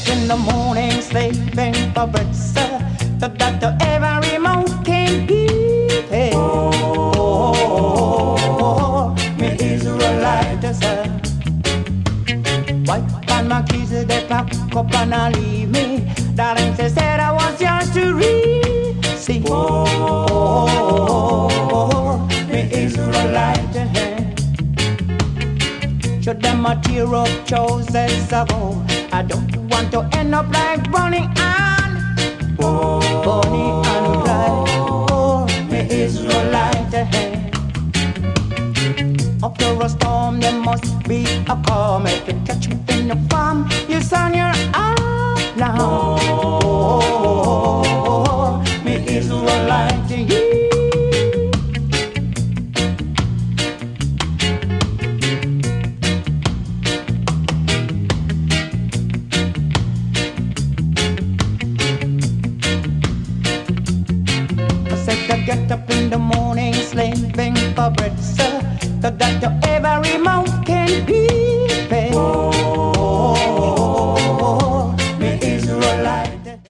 in the morning, slaving for bread, sir, so that every mouth can eat. Hey. Oh, me Israelite, sir. Wipe on my keys, they pack up and I leave me. Darling, they said I was yours to receive. Oh, me Israelite, hey. Should them a tear up choices ago. I don't want to end up like Bonnie and Clyde. Oh, me Israelite, hey. After a storm, there must be a calm. If you catch me in the farm, you sound your out now. Oh, me Israelite, yeah. Get up in the morning, slaving for bread, sir, so that every mouth can be.